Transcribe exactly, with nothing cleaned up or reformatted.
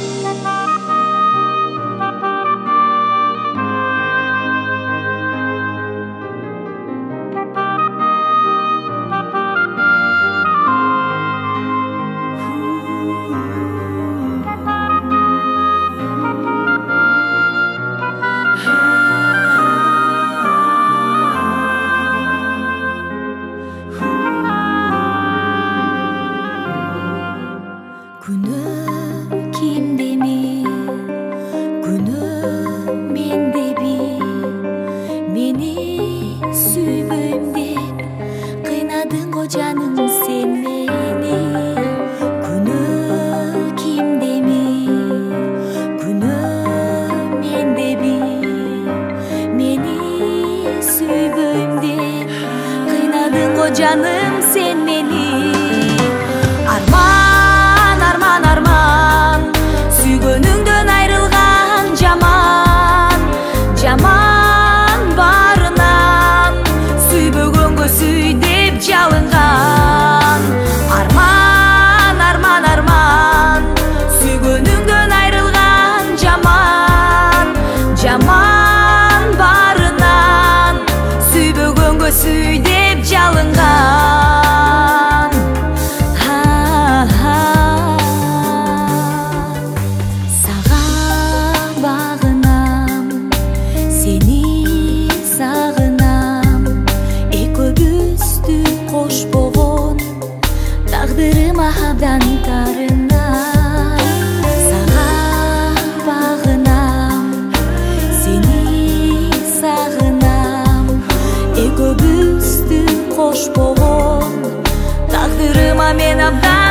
Canım sen meni Günü kimde mi Günü mende bi Meni süyböymden Kıynadın o canım sen meni Arman arman arman Süygönüngdön ayrılgan jaman Jaman barынан Süybөгөнгө süy деп жалынған Арман арман арман Сүйгөнүңдөн айрылган жаман Жаман барынан Сүйбөгөнгө сүй деп жалынған Сага багынам Сени сагынам Экөөбүздү кош болгон тагдырыма абдан тарына Сага багынам Сени сагынам Экөөбүздү кош болгон тагдырыма мен абдан